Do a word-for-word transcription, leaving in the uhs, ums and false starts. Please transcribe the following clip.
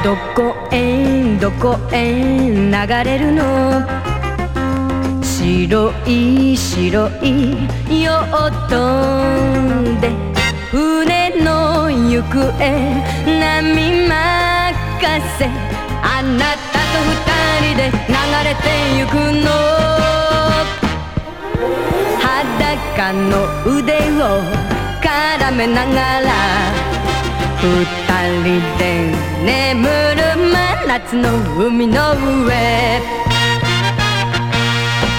どこへどこへ流れるの、白い白いヨットで船の行方波任せ、あなたと二人で流れてゆくの、裸の腕を絡めながら二人で眠る真夏の海の上、